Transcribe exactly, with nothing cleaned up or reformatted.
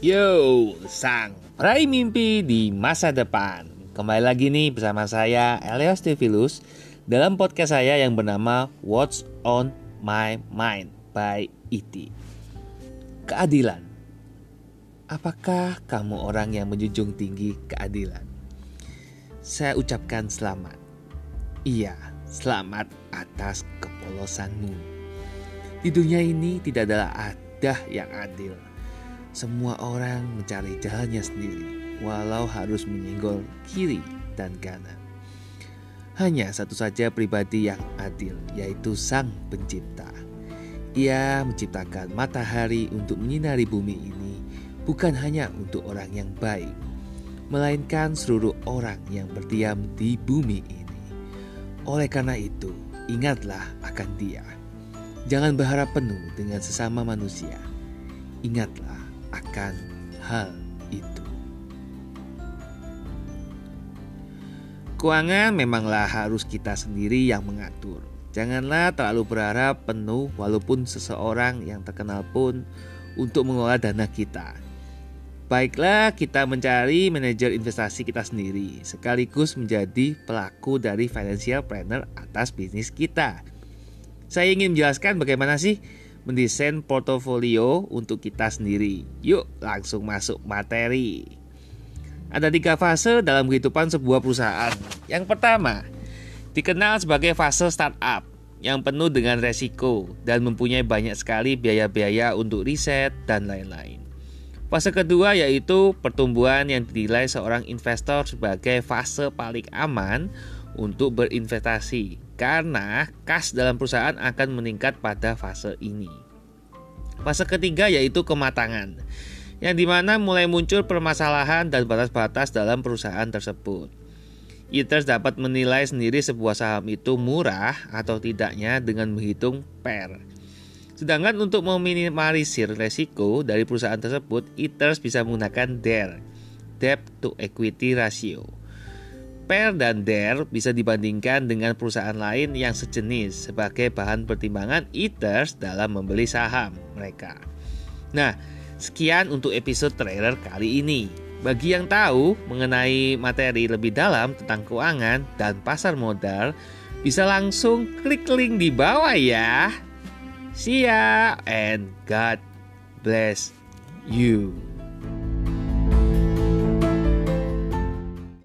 Yo, sang peraih mimpi di masa depan. Kembali lagi nih bersama saya Elios Tevilus dalam podcast saya yang bernama What's on My Mind by E T. Keadilan. Apakah kamu orang yang menjunjung tinggi keadilan? Saya ucapkan selamat. Iya, selamat atas kepolosanmu. Di dunia ini tidak ada ada yang adil. Semua orang mencari jalannya sendiri, walau harus menyinggol kiri dan kanan. Hanya satu saja pribadi yang adil, yaitu Sang Pencipta. Ia menciptakan matahari untuk menyinari bumi ini, bukan hanya untuk orang yang baik, melainkan seluruh orang yang berdiam di bumi ini. Oleh karena itu, ingatlah akan Dia. Jangan berharap penuh dengan sesama manusia. Ingatlah akan hal itu. Keuangan memanglah harus kita sendiri yang mengatur. Janganlah terlalu berharap penuh walaupun seseorang yang terkenal pun untuk mengelola dana kita. Baiklah kita mencari manajer investasi kita sendiri, sekaligus menjadi pelaku dari financial planner atas bisnis kita. Saya ingin menjelaskan bagaimana sih mendesain portofolio untuk kita sendiri. Yuk langsung masuk materi. Ada tiga fase dalam kehidupan sebuah perusahaan. Yang pertama, dikenal sebagai fase startup yang penuh dengan resiko dan mempunyai banyak sekali biaya-biaya untuk riset dan lain-lain. Fase kedua yaitu pertumbuhan yang dinilai seorang investor sebagai fase paling aman untuk berinvestasi karena kas dalam perusahaan akan meningkat pada fase ini. Fase ketiga yaitu kematangan, yang dimana mulai muncul permasalahan dan batas-batas dalam perusahaan tersebut. Eaters dapat menilai sendiri sebuah saham itu murah atau tidaknya dengan menghitung P E R. Sedangkan untuk meminimalisir resiko dari perusahaan tersebut, Eaters bisa menggunakan D E R, Debt to Equity Ratio. P E R dan D E R bisa dibandingkan dengan perusahaan lain yang sejenis sebagai bahan pertimbangan Eaters dalam membeli saham mereka. Nah, sekian untuk episode trailer kali ini. Bagi yang tahu mengenai materi lebih dalam tentang keuangan dan pasar modal, bisa langsung klik link di bawah ya. See ya and God bless you.